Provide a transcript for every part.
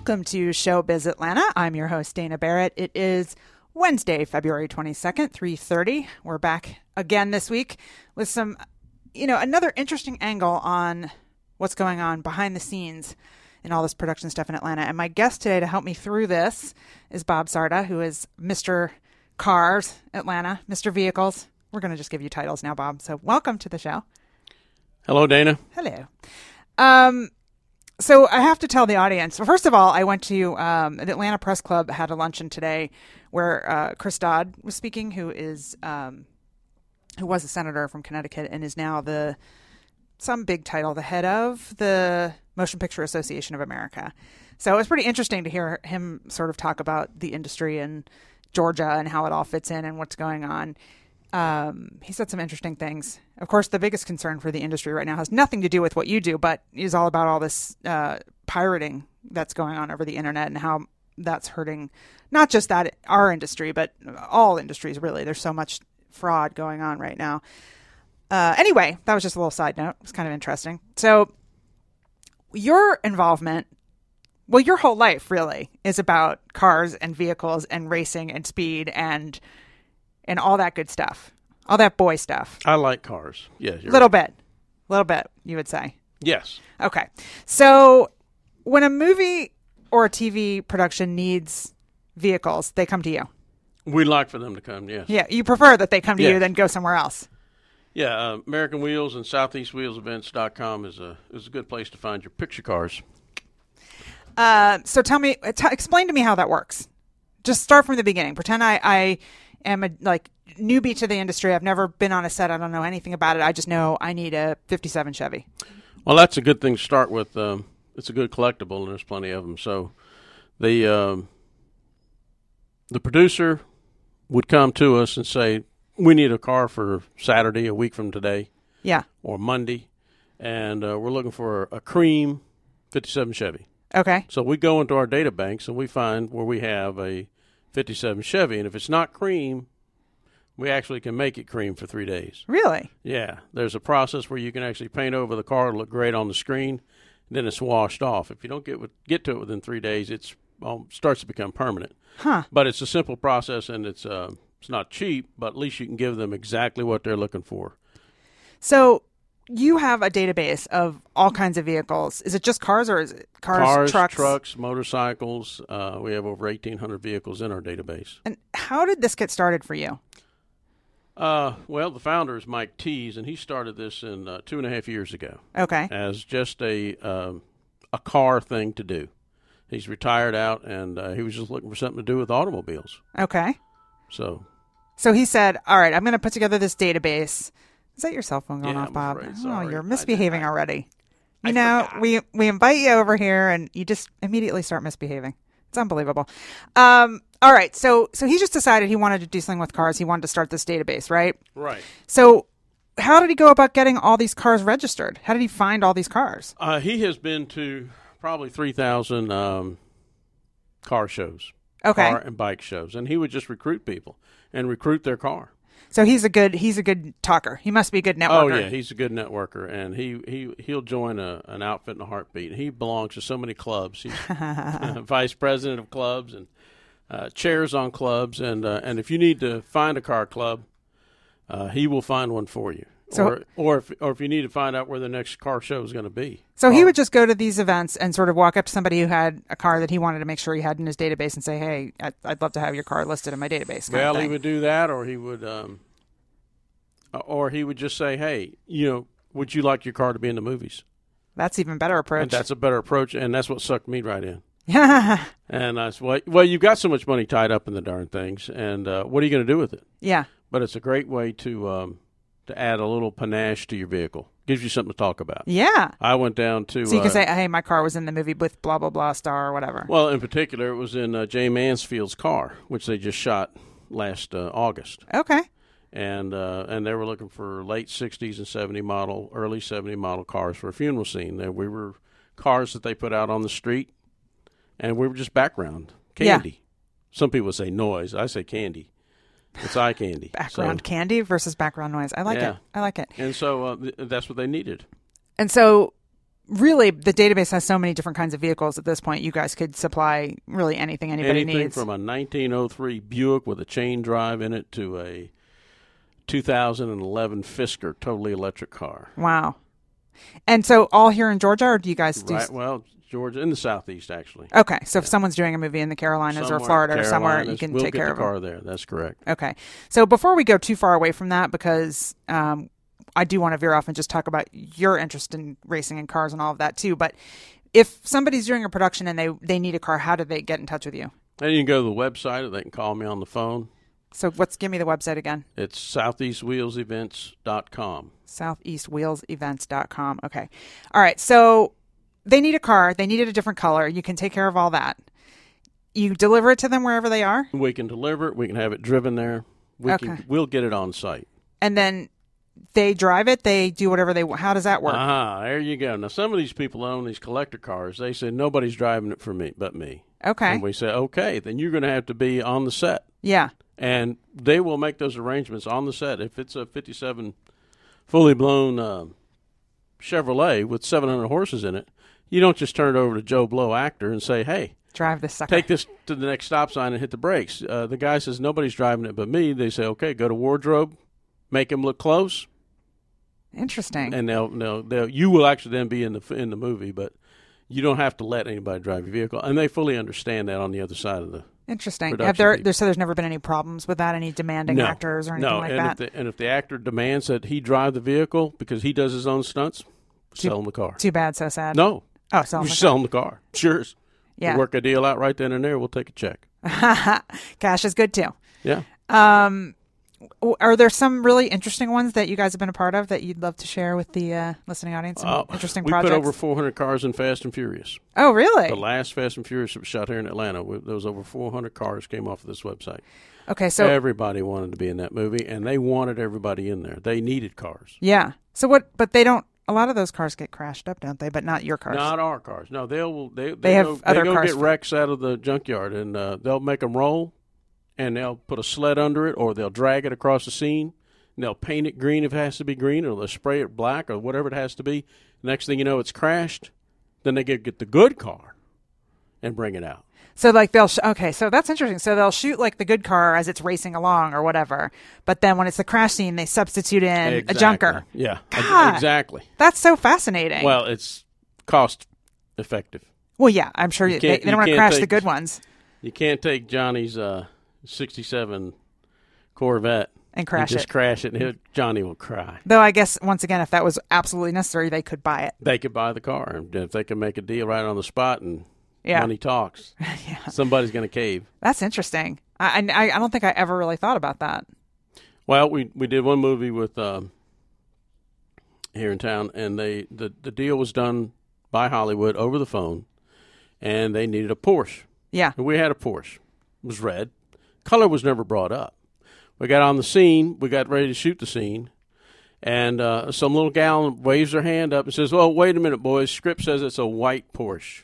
Welcome to Showbiz Atlanta. I'm your host, Dana Barrett. It is Wednesday, February 22nd, 3:30. We're back again this week with some, another interesting angle on what's going on behind the scenes in all this production stuff in Atlanta. And my guest today to help me through this is Bob Sarda, who is Mr. Cars Atlanta, Mr. Vehicles. We're going to just give you titles now, Bob. So welcome to the show. Hello, Dana. Hello. So I have to tell the audience. Well, first of all, I went to the Atlanta Press Club had a luncheon today where Chris Dodd was speaking, who was a senator from Connecticut and is now some big title, the head of the Motion Picture Association of America. So it was pretty interesting to hear him sort of talk about the industry in Georgia and how it all fits in and what's going on. He said some interesting things. Of course, the biggest concern for the industry right now has nothing to do with what you do, but is all about all this pirating that's going on over the internet and how that's hurting not just our industry, but all industries, really. There's so much fraud going on right now. Anyway, that was just a little side note. It was kind of interesting. So your involvement, well, your whole life really is about cars and vehicles and racing and speed and all that good stuff, all that boy stuff. I like cars. Yeah, little bit, you would say. Yes. Okay. So when a movie or a TV production needs vehicles, they come to you. We'd like for them to come, yes. Yeah, you prefer that they come to you than go somewhere else. Yeah, American Wheels and SoutheastWheelsEvents.com is a good place to find your picture cars. So tell me, explain to me how that works. Just start from the beginning. Pretend I am a newbie to the industry. I've never been on a set. I don't know anything about it. I just know I need a 57 Chevy. Well, that's a good thing to start with. It's a good collectible, and there's plenty of them. So the producer would come to us and say, we need a car for Saturday, a week from today. Yeah. Or Monday. And we're looking for a cream 57 Chevy. Okay. So we go into our data banks and we find where we have a 57 Chevy. And if it's not cream, we actually can make it cream for 3 days. Really? Yeah. There's a process where you can actually paint over the car to look great on the screen. Then it's washed off. If you don't get to it within 3 days, it starts to become permanent. Huh. But it's a simple process, and it's not cheap, but at least you can give them exactly what they're looking for. So you have a database of all kinds of vehicles. Is it just cars or is it cars, trucks, motorcycles? We have over 1,800 vehicles in our database. And how did this get started for you? Well, the founder is Mike Tees, and he started this in 2.5 years ago. Okay. As just a car thing to do. He's retired out, and he was just looking for something to do with automobiles. Okay. So he said, all right, I'm going to put together this database. Is that your cell phone going off, Bob? Afraid, oh, you're misbehaving already. Forgot. we invite you over here, and you just immediately start misbehaving. It's unbelievable. All right, so he just decided he wanted to do something with cars. He wanted to start this database, right? Right. So how did he go about getting all these cars registered? How did he find all these cars? He has been to probably 3,000 car shows. Okay. Car and bike shows, and he would just recruit people and recruit their car. So he's a good talker. He must be a good networker. Oh yeah, he's a good networker, and he'll join an outfit in a heartbeat. He belongs to so many clubs. He's vice president of clubs and chairs on clubs, and if you need to find a car club, he will find one for you. So, or if you need to find out where the next car show is going to be. So he would just go to these events and sort of walk up to somebody who had a car that he wanted to make sure he had in his database and say, hey, I'd love to have your car listed in my database. Well, he would do that, or he would just say, hey, would you like your car to be in the movies? That's even better approach. And that's a better approach, and that's what sucked me right in. Yeah. And I said, well, you've got so much money tied up in the darn things, and what are you going to do with it? Yeah. But it's a great way to add a little panache to your vehicle. Gives you something to talk about. Yeah. I went down to... So you can say, hey, my car was in the movie with blah, blah, blah star or whatever. Well, in particular, it was in Jay Mansfield's car, which they just shot last August. Okay. And they were looking for late 60s and 70 model, early 70 model cars for a funeral scene. We were cars that they put out on the street, and we were just background, candy. Yeah. Some people say noise. I say candy. It's eye candy. Background candy versus background noise. I like it. I like it. And so that's what they needed. And so really, the database has so many different kinds of vehicles at this point. You guys could supply really anything anybody Anything needs. from a 1903 Buick with a chain drive in it to a 2011 Fisker totally electric car. Wow. And so all here in Georgia, or do you guys do... Right, well, Georgia, in the southeast, actually. Okay, so if someone's doing a movie in the Carolinas or Florida or somewhere, you can take care of it. We'll get the car there. That's correct. Okay. So before we go too far away from that, because I do want to veer off and just talk about your interest in racing and cars and all of that too, but if somebody's doing a production and they need a car, how do they get in touch with you? And you can go to the website, or they can call me on the phone. So give me the website again. It's southeastwheelsevents.com. Southeastwheelsevents.com. Okay. All right. So they need a car. They needed a different color. You can take care of all that. You deliver it to them wherever they are? We can deliver it. We can have it driven there. We'll get it on site. And then they drive it. They do whatever they want. How does that work? There you go. Now, some of these people own these collector cars. They say, nobody's driving it for me but me. Okay. And we say, okay, then you're going to have to be on the set. Yeah. And they will make those arrangements on the set. If it's a 57 fully blown Chevrolet with 700 horses in it, you don't just turn it over to Joe Blow, actor, and say, hey, drive this sucker. Take this to the next stop sign and hit the brakes. The guy says, nobody's driving it but me. They say, okay, go to wardrobe, make him look close. Interesting. And you will actually then be in the movie, but you don't have to let anybody drive your vehicle. And they fully understand that on the other side of the Interesting. production. So there's never been any problems with that, any demanding actors or anything like that? And if the actor demands that he drive the vehicle because he does his own stunts, sell him the car. Too bad, so sad. No. Oh, sell him the car. Sure. Yeah. We'll work a deal out right then and there. We'll take a check. Cash is good, too. Yeah. Are there some really interesting ones that you guys have been a part of that you'd love to share with the listening audience? Some interesting projects? We put over 400 cars in Fast and Furious. Oh, really? The last Fast and Furious that was shot here in Atlanta, there was over 400 cars came off of this website. Okay, so everybody wanted to be in that movie, and they wanted everybody in there. They needed cars. Yeah. So what? But they don't. A lot of those cars get crashed up, don't they? But not your cars. Not our cars. No, they have other cars. Get wrecks out of the junkyard, and they'll make them roll. And they'll put a sled under it, or they'll drag it across the scene, and they'll paint it green if it has to be green, or they'll spray it black, or whatever it has to be. Next thing you know, it's crashed. Then they get the good car and bring it out. So okay, so that's interesting. So they'll shoot like the good car as it's racing along or whatever, but then when it's the crash scene, they substitute in a junker. Yeah, God, exactly. That's so fascinating. Well, it's cost effective. Well, yeah, I'm sure they don't want to crash the good ones. You can't take Johnny's 67 Corvette and crash it, and Johnny will cry. Though I guess once again, if that was absolutely necessary, they could buy it. They could buy the car, and if they can make a deal right on the spot, and money talks, somebody's going to cave. That's interesting. I don't think I ever really thought about that. Well, we did one movie with here in town, and the deal was done by Hollywood over the phone, and they needed a Porsche. Yeah, and we had a Porsche. It was red. Color was never brought up. We got on the scene. We got ready to shoot the scene. And some little gal waves her hand up and says, well, wait a minute, boys. Script says it's a white Porsche.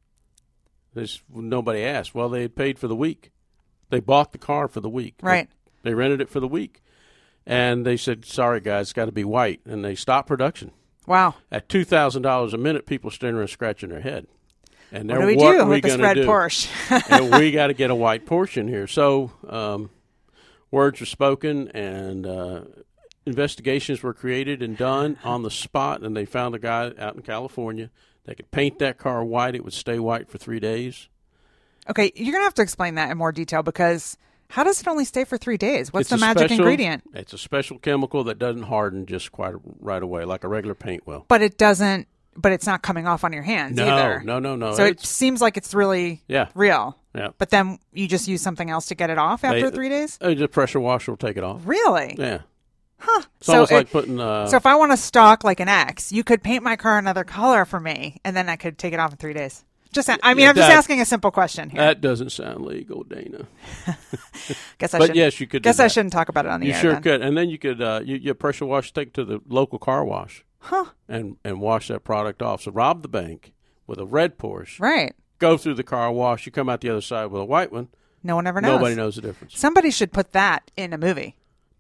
Nobody asked. Well, they had paid for the week. They bought the car for the week. Right. They rented it for the week. And they said, sorry, guys, it's got to be white. And they stopped production. Wow. At $2,000 a minute, people standing there scratching their head. And what do we do with this red Porsche? And we got to get a white Porsche in here. So words were spoken, and investigations were created and done on the spot, and they found a guy out in California that could paint that car white. It would stay white for 3 days. Okay, you're going to have to explain that in more detail, because how does it only stay for 3 days? What's the magic ingredient? It's a special chemical that doesn't harden just quite right away, like a regular paint will. But it doesn't. But it's not coming off on your hands either. No. So it seems like it's really real. Yeah. But then you just use something else to get it off after 3 days? The pressure washer will take it off. Really? Yeah. Huh. It's almost like putting... so if I want to stock like an X, you could paint my car another color for me, and then I could take it off in 3 days. I'm just asking a simple question here. That doesn't sound legal, Dana. Yes, you could. Guess I shouldn't talk about it on the air. You sure could. And then you could you pressure wash, take it to the local car wash. Huh. And wash that product off. So rob the bank with a red Porsche. Right. Go through the car wash. You come out the other side with a white one. No one ever knows. Nobody knows the difference. Somebody should put that in a movie. No.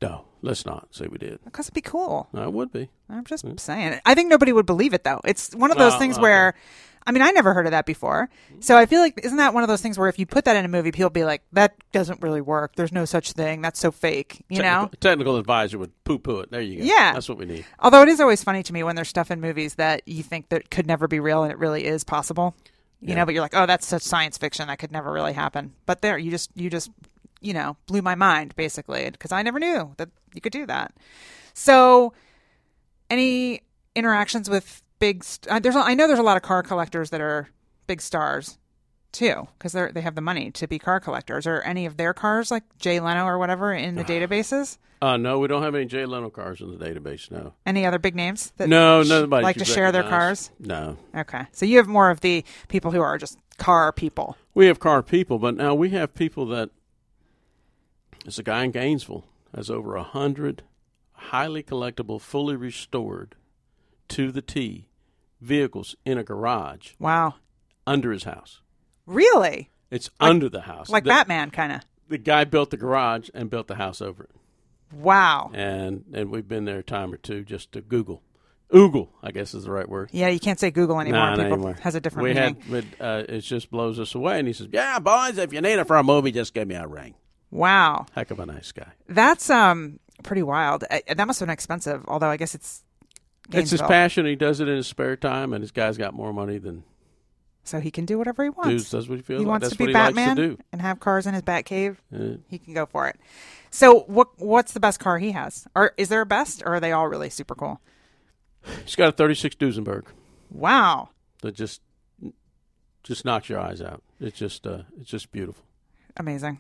Let's not say we did. Because it'd be cool. No, it would be. I'm just saying. I think nobody would believe it, though. It's one of those things where, I mean, I never heard of that before. So I feel like, isn't that one of those things where if you put that in a movie, people be like, that doesn't really work. There's no such thing. That's so fake, you know? Technical advisor would poo-poo it. There you go. Yeah. That's what we need. Although it is always funny to me when there's stuff in movies that you think that could never be real and it really is possible. You know, but you're like, oh, that's such science fiction. That could never really happen. But there, you just blew my mind, basically, because I never knew that you could do that. So, any interactions with big? I know there's a lot of car collectors that are big stars, too, because they have the money to be car collectors. Are any of their cars like Jay Leno or whatever in the databases? No, we don't have any Jay Leno cars in the database. No. Any other big names that nobody like to share their cars? No. Okay, so you have more of the people who are just car people. We have car people, but now we have people that. There's a guy in Gainesville has over 100 highly collectible, fully restored to the T vehicles in a garage. Wow. Under his house. Really? It's under the house. Like Batman, kind of. The guy built the garage and built the house over it. Wow. And we've been there a time or two just to Google. Oogle, I guess is the right word. Yeah, you can't say Google anymore. Nah, People anymore. Has a different meaning. It just blows us away. And he says, yeah, boys, if you need it for a movie, just give me a ring. Wow. Heck of a nice guy. That's pretty wild. That must have been expensive, although I guess it's Gainesville. It's his passion. He does it in his spare time, and his guy's got more money than... So he can do whatever he wants. Does what he feels he like. wants That's to be what Batman he likes to do. And have cars in his Batcave. He can go for it. So what's the best car he has? Or is there a best, or are they all really super cool? He's got a 36 Duesenberg. Wow. That just knocks your eyes out. It's just beautiful. Amazing.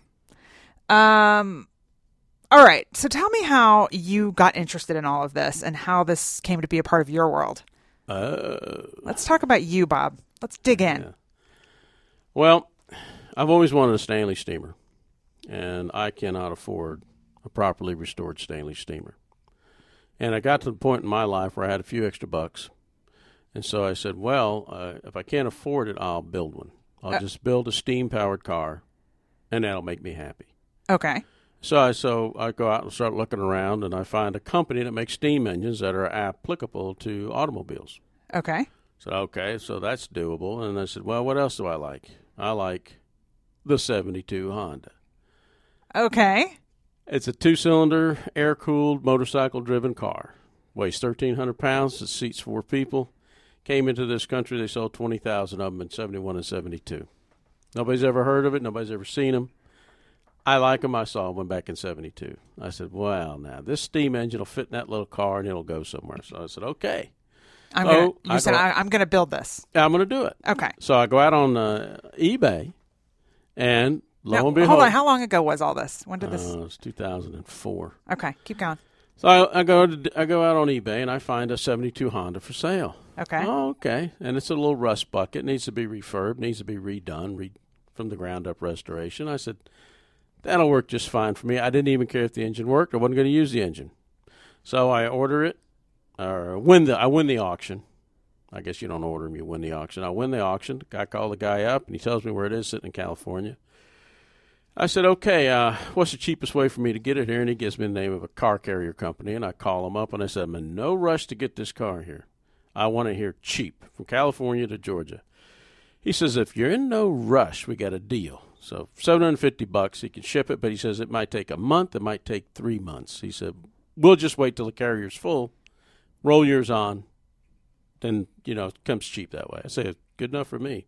All right. So tell me how you got interested in all of this and how this came to be a part of your world. Let's talk about you, Bob. Let's dig in. Yeah. Well, I've always wanted a Stanley steamer, and I cannot afford a properly restored Stanley steamer. And I got to the point in my life where I had a few extra bucks. And so I said, well, if I can't afford it, I'll build one. I'll just build a steam-powered car, and that'll make me happy. Okay. So I go out and start looking around, and I find a company that makes steam engines that are applicable to automobiles. Okay. So that's doable. And I said, well, what else do I like? I like the 72 Honda. Okay. It's a 2-cylinder, air-cooled, motorcycle-driven car. Weighs 1,300 pounds. It seats 4 people. Came into this country. They sold 20,000 of them in 71 and 72. Nobody's ever heard of it. Nobody's ever seen them. I like them. I saw one back in 72. I said, well, now, this steam engine will fit in that little car, and it'll go somewhere. So I said, okay. I'm going to build this. I'm going to do it. Okay. So I go out on eBay, and lo and behold. Hold on. How long ago was all this? When did this? It was 2004. Okay. Keep going. So I go out on eBay, and I find a 72 Honda for sale. Okay. Oh, okay. And it's a little rust bucket. It needs to be refurbed, needs to be redone, from the ground up restoration. I said, that'll work just fine for me. I didn't even care if the engine worked. I wasn't going to use the engine. So I order it, or I win the auction. I guess you don't order them, you win the auction. I win the auction. I call the guy up, and he tells me where it is, sitting in California. I said, okay, what's the cheapest way for me to get it here? And he gives me the name of a car carrier company, and I call him up, and I said, I'm in no rush to get this car here. I want it here cheap, from California to Georgia. He says, if you're in no rush, we got a deal. So $750, he can ship it, but he says it might take a month, it might take 3 months. He said, we'll just wait till the carrier's full, roll yours on, then, it comes cheap that way. I say, good enough for me.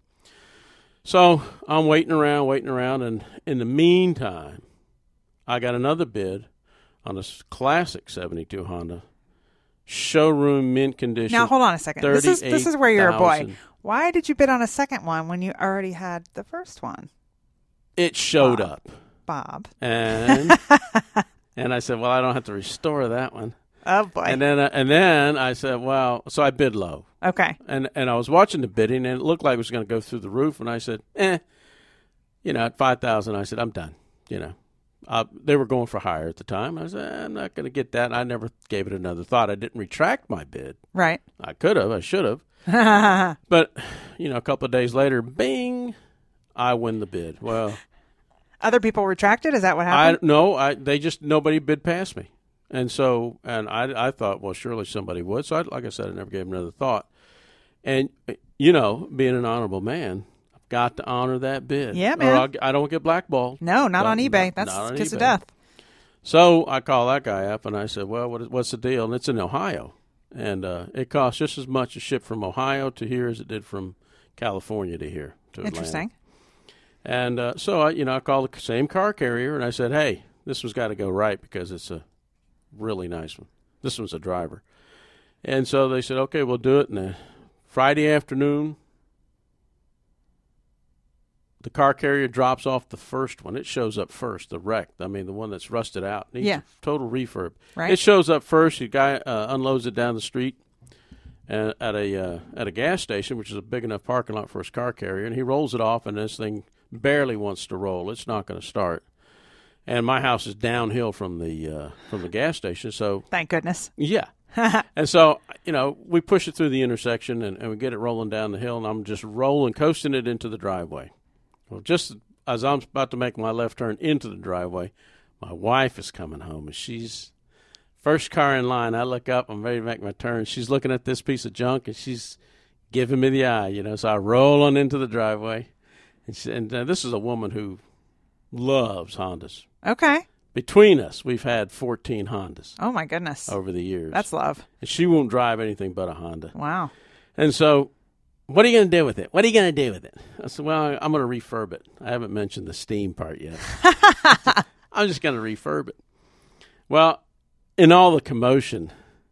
So I'm waiting around, and in the meantime, I got another bid on a classic 72 Honda, showroom mint condition. Now, hold on a second. This is where you're a boy. Why did you bid on a second one when you already had the first one? It showed up. Bob. And I said, well, I don't have to restore that one. Oh, boy. And then I said, well, so I bid low. Okay. And I was watching the bidding, and it looked like it was going to go through the roof. And I said, at $5,000, I said, I'm done. They were going for higher at the time. I said, I'm not going to get that. And I never gave it another thought. I didn't retract my bid. Right. I could have. I should have. But, a couple of days later, bing, I win the bid. Well, other people retracted? Is that what happened? No, nobody bid past me. And so, and I thought, well, surely somebody would. So, like I said, I never gave him another thought. And, you know, being an honorable man, I've got to honor that bid. Yeah, man. Or I don't get blackballed. No, not on eBay. That's kiss of death. So I call that guy up, and I said, well, what's the deal? And it's in Ohio. And it costs just as much to ship from Ohio to here as it did from California to here to Atlanta. Interesting. And so I called the same car carrier, and I said, hey, this one's got to go right because it's a really nice one. This one's a driver. And so they said, okay, we'll do it. And Friday afternoon, the car carrier drops off the first one. It shows up first, the wreck. I mean, the one that's rusted out. Needs a total refurb. Right. It shows up first. The guy unloads it down the street at a gas station, which is a big enough parking lot for his car carrier, and he rolls it off, and this thing barely wants to roll. It's not going to start. And my house is downhill from the gas station, so thank goodness. Yeah. And so, we push it through the intersection, and we get it rolling down the hill, and I'm just coasting it into the driveway. Well, just as I'm about to make my left turn into the driveway, my wife is coming home, and she's first car in line. I look up, I'm ready to make my turn. She's looking at this piece of junk, and she's giving me the eye, So I roll on into the driveway, and this is a woman who loves Hondas. Okay. Between us, we've had 14 Hondas. Oh, my goodness. Over the years. That's love. And she won't drive anything but a Honda. Wow. And so, what are you going to do with it? What are you going to do with it? I said, well, I'm going to refurb it. I haven't mentioned the steam part yet. I'm just going to refurb it. Well, in all the commotion,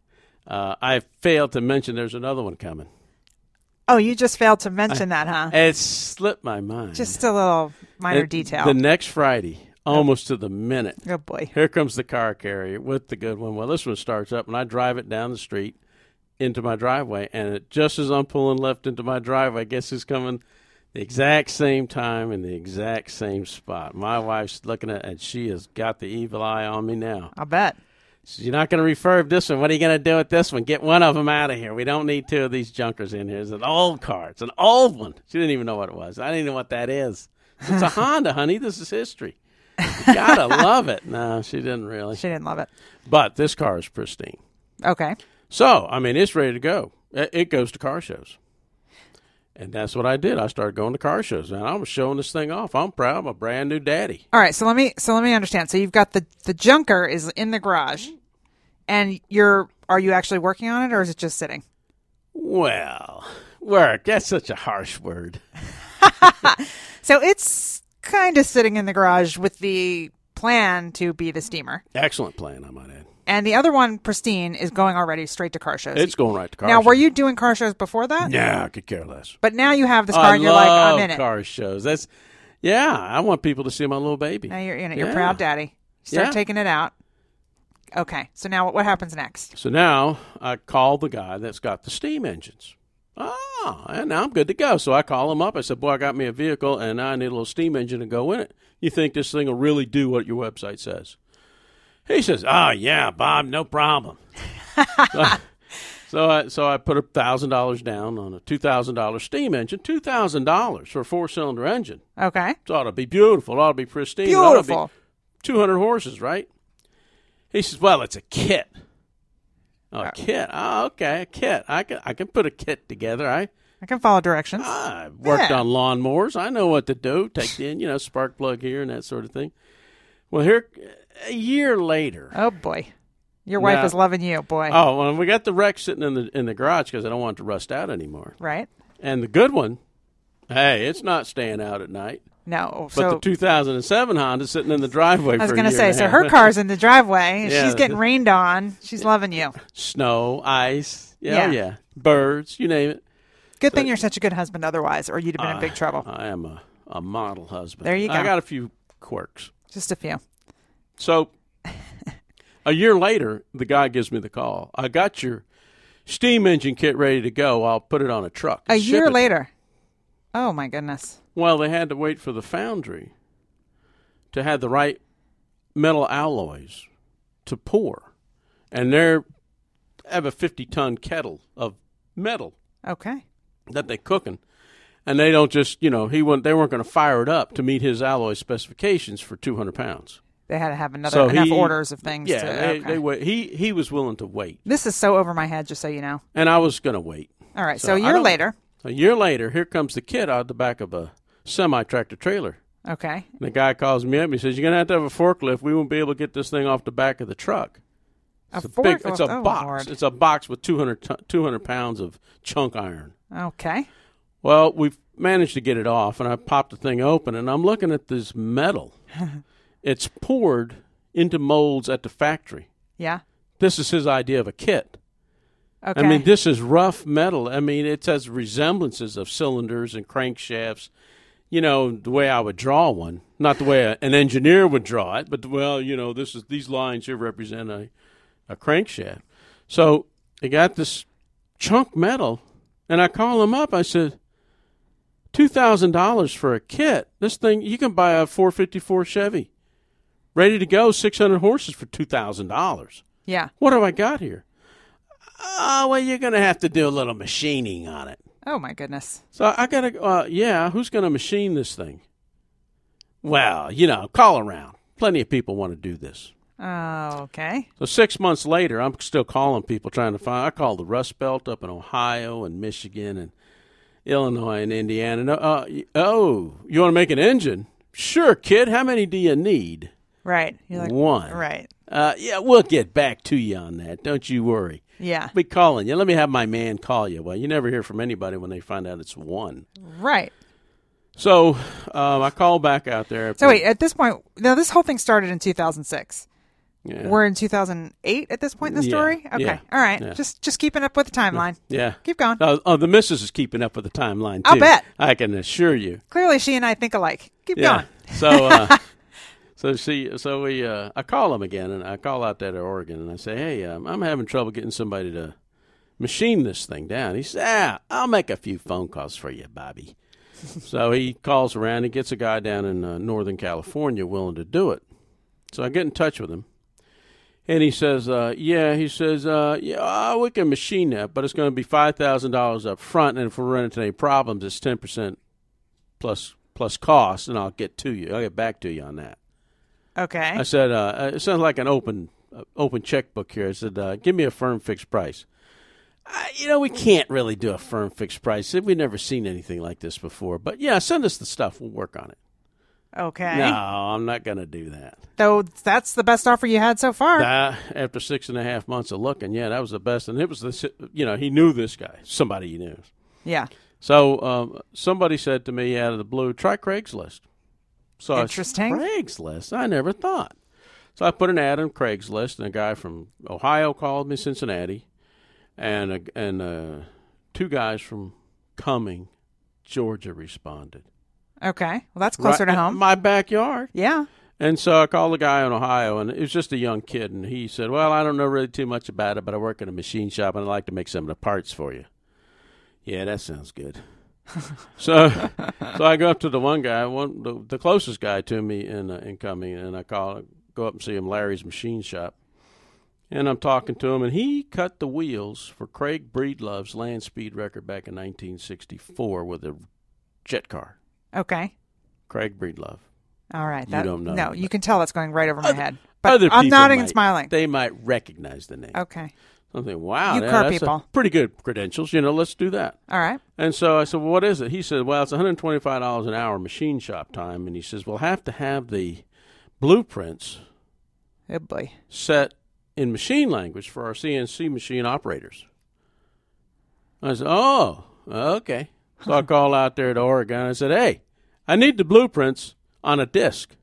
I failed to mention there's another one coming. Oh, you just failed to mention that, huh? It slipped my mind. Just a little minor detail. The next Friday, almost to the minute. Oh, boy. Here comes the car carrier with the good one. Well, this one starts up, and I drive it down the street into my driveway, and just as I'm pulling left into my driveway, guess who's coming the exact same time in the exact same spot? My wife's looking at it, and she has got the evil eye on me now. I'll bet. She says, you're not going to refurb this one. What are you going to do with this one? Get one of them out of here. We don't need two of these junkers in here. It's an old car. It's an old one. She didn't even know what it was. I didn't even know what that is. It's a Honda, honey. This is history. You got to love it. No, she didn't really. She didn't love it. But this car is pristine. Okay. So, I mean, it's ready to go. It goes to car shows. And that's what I did. I started going to car shows, and I was showing this thing off. I'm proud. I'm a brand new daddy. All right, so let me understand. So you've got the junker is in the garage, and are you actually working on it, or is it just sitting? Well, work. That's such a harsh word. So it's kind of sitting in the garage with the plan to be the steamer. Excellent plan, I might add. And the other one, pristine, is going already straight to car shows. It's going right to car shows. Now, shows. were you doing car shows before that? Yeah, I could care less. But now you have this car, and you're like, I'm in it. car shows. I want people to see my little baby. Now you're in it. You're proud daddy. Start taking it out. Okay, so now what happens next? So now I call the guy that's got the steam engines. And now I'm good to go. So I call him up. I said, boy, I got me a vehicle, and I need a little steam engine to go in it. You think this thing will really do what your website says? He says, oh, yeah, Bob, no problem. So I put $1,000 down on a $2,000 steam engine. $2,000 for a four-cylinder engine. Okay. It ought to be beautiful. It ought to be pristine. Beautiful. It ought to be 200 horses, right? He says, well, it's a kit. A kit. Oh, okay, a kit. I can put a kit together. I can follow directions. I've worked on lawnmowers. I know what to do. Take the spark plug here and that sort of thing. Well, here, a year later. Oh, boy. Your wife is loving you, boy. Oh, well, we got the wreck sitting in the garage because I don't want it to rust out anymore. Right. And the good one, hey, it's not staying out at night. No. But the 2007 Honda's sitting in the driveway for a year. I was going to say, so her car's in the driveway. Yeah. She's getting rained on. She's loving you. Snow, ice, yeah. Birds, you name it. Good thing you're such a good husband otherwise, or you'd have been in big trouble. I am a model husband. There you go. I got a few quirks. Just a few. So a year later, the guy gives me the call. I got your steam engine kit ready to go. I'll put it on a truck. A year later. Oh, my goodness. Well, they had to wait for the foundry to have the right metal alloys to pour. And they have a 50-ton kettle of metal. Okay. That they're cooking. And they don't just, they weren't going to fire it up to meet his alloy specifications for 200 pounds. They had to have So enough orders of things. Yeah, he was willing to wait. This is so over my head, just so you know. And I was going to wait. All right, so a year later, here comes the kid out the back of a semi-tractor trailer. Okay. And the guy calls me up. He says, "You're going to have a forklift. We won't be able to get this thing off the back of the truck." It's a box. Lord. It's a box with 200 pounds of chunk iron. Okay. Well, we've managed to get it off, and I popped the thing open, and I'm looking at this metal. It's poured into molds at the factory. Yeah. This is his idea of a kit. Okay. I mean, this is rough metal. I mean, it has resemblances of cylinders and crankshafts. You know, the way I would draw one, not the way an engineer would draw it, but these lines here represent a crankshaft. So they got this chunk metal, and I call him up. I said, $2,000 for a kit. This thing, you can buy a 454 Chevy, ready to go, 600 horses for $2,000. Yeah. What have I got here? Oh, well, you're going to have to do a little machining on it. Oh, my goodness. So I got to, who's going to machine this thing? Well, call around. Plenty of people want to do this. Oh, okay. So 6 months later, I'm still calling people trying to find. I called the Rust Belt up in Ohio and Michigan and Illinois and Indiana. You want to make an engine? Sure, kid. How many do you need? Right. You're like, one. Right. Yeah, we'll get back to you on that. Don't you worry. Yeah. I'll be calling you. Let me have my man call you. Well, you never hear from anybody when they find out it's one. Right. So I call back out there. So wait, at this point, now this whole thing started in 2006. Yeah. We're in 2008 at this point in the story? Okay. Yeah. All right. Yeah. Just keeping up with the timeline. Yeah. Keep going. The missus is keeping up with the timeline, too. I'll bet. I can assure you. Clearly, she and I think alike. Keep going. So, I call him again, and I call out there to Oregon, and I say, hey, I'm having trouble getting somebody to machine this thing down. He says, I'll make a few phone calls for you, Bobby. So he calls around. He gets a guy down in Northern California willing to do it. So I get in touch with him. And he says, we can machine that, but it's going to be $5,000 up front, and if we run into any problems, it's 10% plus cost, and I'll get back to you on that. Okay. I said, it sounds like an open checkbook here. I said, give me a firm fixed price. We can't really do a firm fixed price. We've never seen anything like this before. But, send us the stuff. We'll work on it. Okay. No, I'm not going to do that. Though that's the best offer you had so far. After 6.5 months of looking, that was the best. And it was he knew this guy, somebody he knew. Yeah. So somebody said to me out of the blue, try Craigslist. So interesting. Craigslist, I never thought. So I put an ad on Craigslist, and a guy from Ohio called me, Cincinnati, and two guys from Cumming, Georgia responded. Okay. Well, that's closer to home. My backyard. Yeah. And so I called the guy in Ohio, and it was just a young kid, and he said, well, I don't know really too much about it, but I work in a machine shop, and I'd like to make some of the parts for you. Yeah, that sounds good. So I go up to the one guy, the closest guy to me in Cumming, and I go up and see him, Larry's Machine Shop. And I'm talking to him, and he cut the wheels for Craig Breedlove's land speed record back in 1964 with a jet car. Okay. Craig Breedlove. All right. You don't know. No, you can tell that's going right over my head. But I'm nodding and smiling. They might recognize the name. Okay. I'm thinking, wow, that's people. Pretty good credentials. Let's do that. All right. And so I said, well, what is it? He said, well, it's $125 an hour machine shop time. And he says, we'll have to have the blueprints Oh, boy. set in machine language for our CNC machine operators. I said, oh, okay. So I called out there to Oregon. And I said, hey, I need the blueprints on a disc.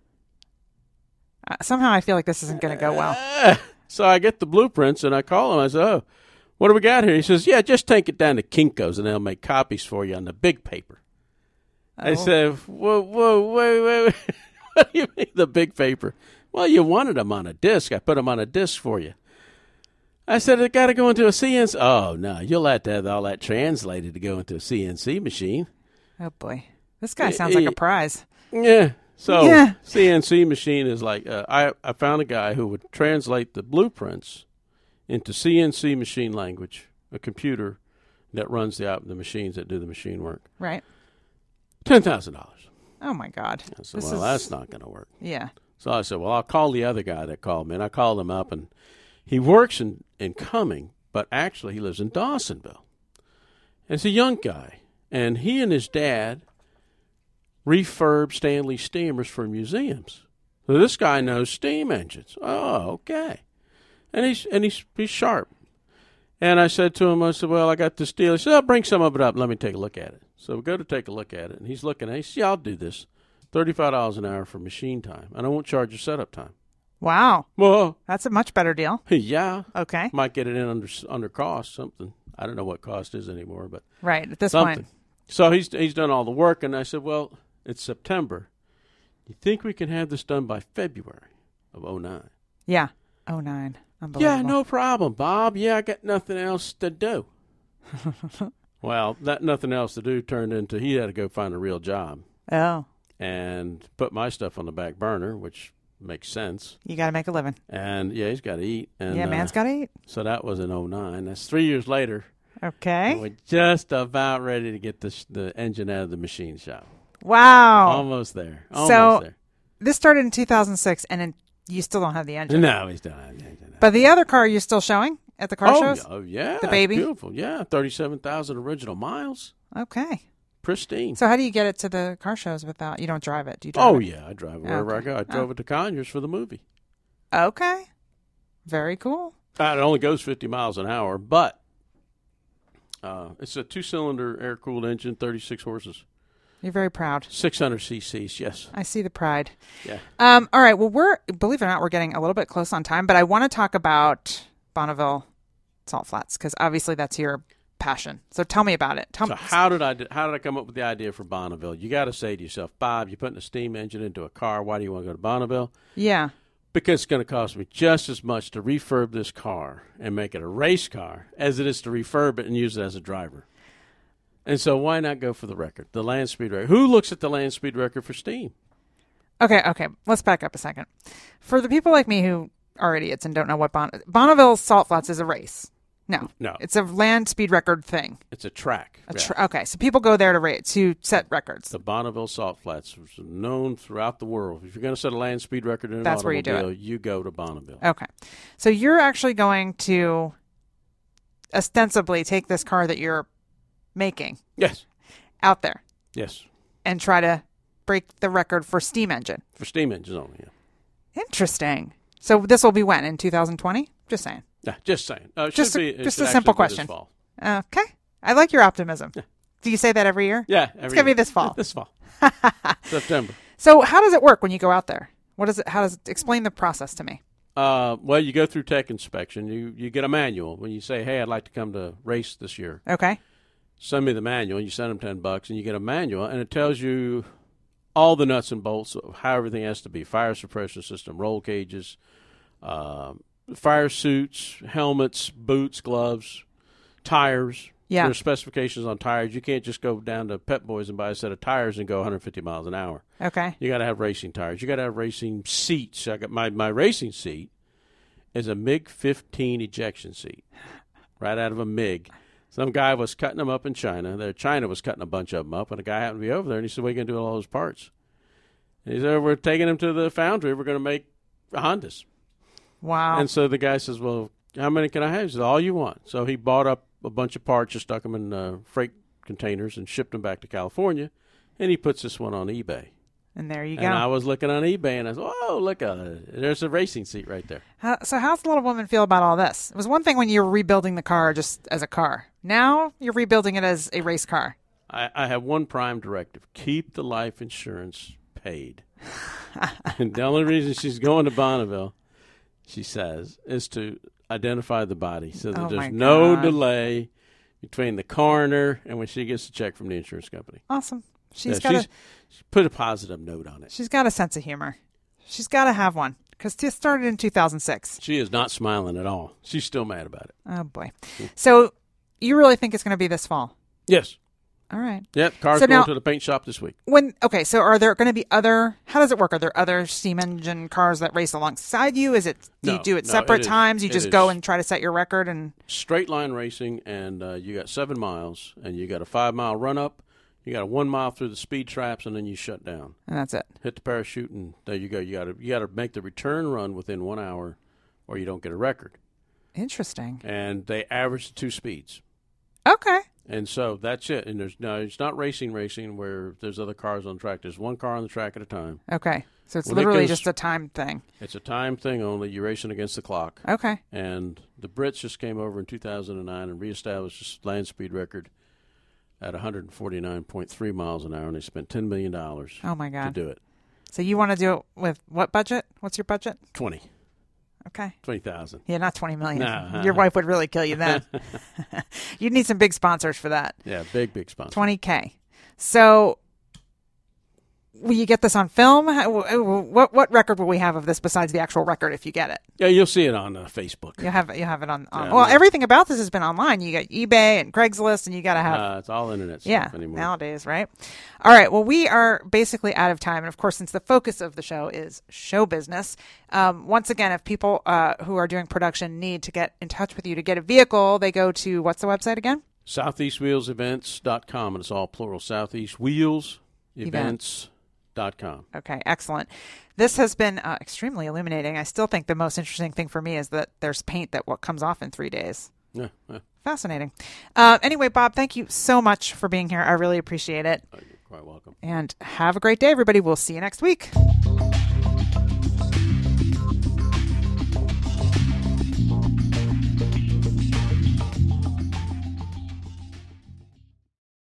Somehow I feel like this isn't going to go well. So I get the blueprints, and I call him. I say, oh, what do we got here? He says, yeah, just take it down to Kinko's, and they'll make copies for you on the big paper. I said, whoa, wait. What do you mean the big paper? Well, you wanted them on a disc. I put them on a disc for you. I said, it got to go into a CNC. Oh, no, you'll have to have all that translated to go into a CNC machine. Oh, boy. This guy sounds like a prize. Yeah. So CNC machine is like, I found a guy who would translate the blueprints into CNC machine language, a computer that runs the machines that do the machine work. Right. $10,000. Oh, my God. I said, that's not going to work. Yeah. So I said, well, I'll call the other guy that called me. And I called him up, and he works in Cumming, but actually he lives in Dawsonville. And it's a young guy. And he and his dad refurb Stanley steamers for museums. So this guy knows steam engines. Oh, okay. And he's sharp. And I said to him, I said, well, I got this deal. He said, I'll bring some of it up and let me take a look at it. So we go to take a look at it, and he's looking at it. He said, yeah, I'll do this. $35 an hour for machine time, and I won't charge you setup time. Wow. Well, That's a much better deal. yeah. Okay. Might get it in under cost, something. I don't know what cost is anymore, but Right, at this something. point. So he's done all the work, and I said, well, it's September. You think we can have this done by February of 2009? Yeah. 2009. Unbelievable. Yeah, no problem, Bob. Yeah, I got nothing else to do. Well, that nothing else to do turned into he had to go find a real job Oh, and put my stuff on the back burner, which makes sense. you got to make a living. And, yeah, he's got to eat. And, Yeah, man's got to eat. So that was in 2009. That's 3 years later. Okay. And we're just about ready to get the engine out of the machine shop. Wow. Almost there. Almost So- there. This started in 2006, and then you still don't have the engine. No, he's done it. But the other car you're still showing at the car shows? Oh, yeah. The baby? It's beautiful. Yeah, 37,000 original miles. Okay. Pristine. So how do you get it to the car shows without, you don't drive it? Do you drive it? Yeah, I drive it wherever I go. I drove it to Conyers for the movie. Okay. Very cool. It only goes 50 miles an hour, but it's a 2-cylinder air-cooled engine, 36 horses, You're very proud. 600 cc's, yes. I see the pride. Yeah. All right. Well, believe it or not, we're getting a little bit close on time, but I want to talk about Bonneville Salt Flats because obviously that's your passion. So tell me about it. So how did I come up with the idea for Bonneville? You got to say to yourself, Bob, you're putting a steam engine into a car. Why do you want to go to Bonneville? Yeah. Because it's going to cost me just as much to refurb this car and make it a race car as it is to refurb it and use it as a driver. And so why not go for the record, the land speed record? Who looks at the land speed record for steam? Okay. Let's back up a second. For the people like me who are idiots and don't know what Bonneville Salt Flats is a race. No. It's a land speed record thing. It's a track. Okay, so people go there to set records. The Bonneville Salt Flats was known throughout the world. If you're going to set a land speed record in an That's where you automobile, do it. you go to Bonneville. Okay. So you're actually going to ostensibly take this car that you're making Yes. out there Yes. and try to break the record for steam engine. For steam engines only, yeah. Interesting. So this will be when? In 2020? Just saying. Yeah, just saying. It Just should a- be- it just should a simple actually be this question. fall. Okay. I like your optimism. Do you say that every year? Yeah. It's going to be this fall. This fall. September. So how does it work when you go out there? What is it? How does it explain the process to me? Well, you go through tech inspection. You get a manual. When you say, hey, I'd like to come to race this year, Okay. send me the manual. You send them $10, and you get a manual, and it tells you all the nuts and bolts of how everything has to be: fire suppression system, roll cages, fire suits, helmets, boots, gloves, tires. Yeah. There's specifications on tires. You can't just go down to Pep Boys and buy a set of tires and go 150 miles an hour. Okay. You got to have racing tires. You got to have racing seats. I got my racing seat is a MiG-15 ejection seat, right out of a MiG. Some guy was cutting them up in China. China was cutting a bunch of them up, and a guy happened to be over there, and he said, "What are you going to do with all those parts?" And he said, "We're taking them to the foundry. We're going to make Hondas." Wow. And so the guy says, "Well, how many can I have?" He said, "All you want." So he bought up a bunch of parts and stuck them in freight containers and shipped them back to California, and he puts this one on eBay. And there you And I go. was looking on eBay, and I said, "Oh, look, there's a racing seat right there." So how's the little woman feel about all this? It was one thing when you were rebuilding the car just as a car. Now you're rebuilding it as a race car. I have one prime directive: keep the life insurance paid. And the only reason she's going to Bonneville, she says, is to identify the body so that Oh, my there's no God. delay between the coroner and when she gets the check from the insurance company. Awesome. She put a positive note on it. She's got a sense of humor. She's got to have one because it started in 2006. She is not smiling at all. She's still mad about it. Oh boy. So you really think it's going to be this fall? Yes. All right. Yep. Car's So going now- to the paint shop this week. So are there going to be how does it work? Are there other steam engine cars that race alongside you? Do you No, do it no, separate it is- times? You it just go is- and try to set your record and Straight line racing, and you got 7 miles, and you got a 5-mile run up. You got a 1 mile through the speed traps, and then you shut down. And that's it. Hit the parachute, and there you go. You got to make the return run within 1 hour, or you don't get a record. Interesting. And they average the 2 speeds. Okay. And so that's it. And it's not racing where there's other cars on the track. There's one car on the track at a time. Okay. So it's When literally it goes- just a time thing. It's a time thing only. You're racing against the clock. Okay. And the Brits just came over in 2009 and reestablished the land speed record at 149.3 miles an hour, and they spent $10 million Oh, my to God. do it. So you want to do it with what budget? What's your budget? 20. Okay. 20,000. Yeah, not 20 million. Nah. Your wife would really kill you then. You'd need some big sponsors for that. Yeah, big sponsor. 20K. So will you get this on film? What record will we have of this besides the actual record if you get it? Yeah, you'll see it on Facebook. You'll have it on Yeah, well, yeah. everything about this has been online. You got eBay and Craigslist, and you got to have It's all internet stuff anymore. nowadays, right? All right. Well, we are basically out of time. And of course, since the focus of the show is show business, once again, if people who are doing production need to get in touch with you to get a vehicle, they go to what's the website again? SoutheastWheelsEvents.com, and it's all plural. SoutheastWheelsEvents.com. Okay, excellent. This has been extremely illuminating. I still think the most interesting thing for me is that there's paint that comes off in 3 days. Yeah. Fascinating. Anyway, Bob, thank you so much for being here. I really appreciate it. You're quite welcome. And have a great day, everybody. We'll see you next week.